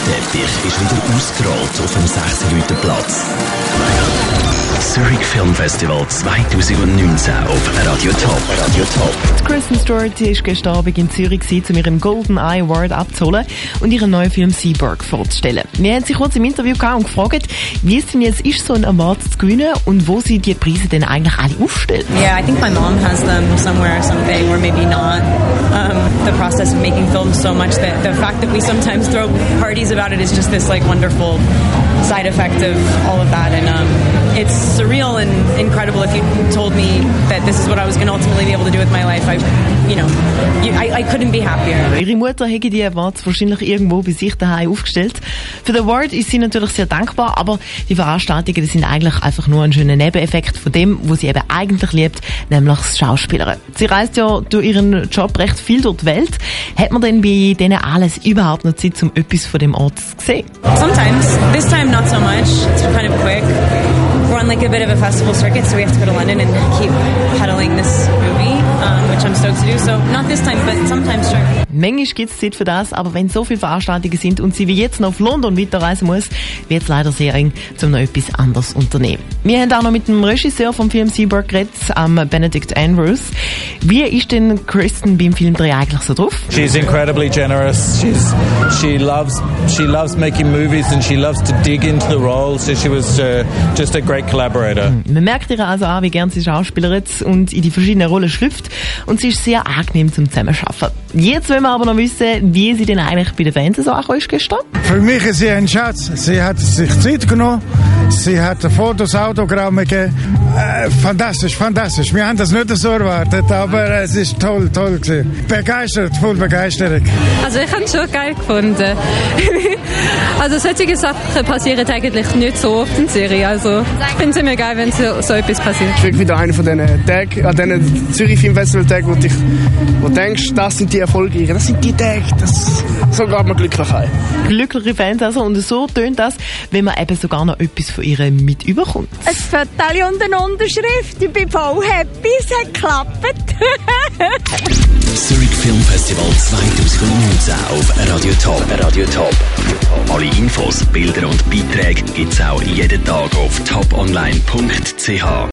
Teppich ist wieder ausgerollt auf dem 6-Leute-Platz. Zurich Film Festival 2019 auf Radio Top. Radio Top. Kristen Stewart ist gestern Abend in Zürich, um ihren Golden Eye Award abzuholen und ihren neuen Film Seaburg vorzustellen. Wir haben sie kurz im Interview gehabt und gefragt, wie es denn jetzt ist, so einen Award zu gewinnen und wo sie die Preise denn eigentlich alle aufstellt. Yeah, I think my mom has them somewhere someday, or maybe not. The process of making films so much that the fact that we sometimes throw parties about it is just this like wonderful side effect of all of that, and it's surreal and incredible. If you told me that this is what I was going to ultimately be able to do with my life, I couldn't be happier. Ihre Mutter hätte die Awards wahrscheinlich irgendwo bei sich daheim aufgestellt. Für den Award ist sie natürlich sehr dankbar, aber die Veranstaltungen, das sind eigentlich einfach nur ein schöner Nebeneffekt von dem, was sie eben eigentlich liebt, nämlich das Schauspielern. Sie reist ja durch ihren Job recht viel durch die Welt. Hat man denn bei denen alles überhaupt noch Zeit, um etwas von dem Ort zu sehen? Sometimes. This time not so much. It's kind of quick. We're on like a bit of a festival circuit, so we have to go to London and keep peddling this movie, which I'm stoked to do. So not this time, but sometimes sure. Manchmal gibt es Zeit für das, aber wenn so viele Veranstaltungen sind und sie wie jetzt noch auf London weiterreisen muss, wird es leider sehr eng, um noch etwas anderes zu unternehmen. Wir haben auch noch mit dem Regisseur vom Film Seaburg geredet, Benedict Andrews. Wie ist denn Kristen beim Filmdreh eigentlich so drauf? She's incredibly generous. She loves making movies and she loves to dig into the role. So she was just a great collaborator. Man merkt ihr also an, wie gern sie schauspielert und in die verschiedenen Rollen schlüpft. Und sie ist sehr angenehm zum Zusammenarbeiten. Jetzt wollen wir aber noch wissen, wie sie denn eigentlich bei den Fans so angekommen ist gestern. Für mich ist sie ein Schatz. Sie hat sich Zeit genommen. Sie hat Fotos, Autogramme gegeben. Fantastisch, fantastisch. Wir haben das nicht so erwartet, aber es ist toll gewesen. Begeistert, voll Begeisterung. Also ich habe es schon geil gefunden. Also solche Sachen passieren eigentlich nicht so oft in Serie. Also ich finde es immer geil, wenn so etwas passiert. Es ist wirklich wieder einer von diesen Tagen, an diesen Zürich Film Festival Tagen, wo du denkst, das sind die Erfolgreichen, das sind die Tage, so geht man glücklich heim. Glückliche Fans also, und so tönt das, wenn man eben sogar noch etwas von ihr mit überkommt. Ein Foto und eine Unterschrift, ich bin voll happy, es hat geklappt. Zurich Film Festival 2019 auf Radio Top. Radio Top. Alle Infos, Bilder und Beiträge gibt's auch jeden Tag auf toponline.ch.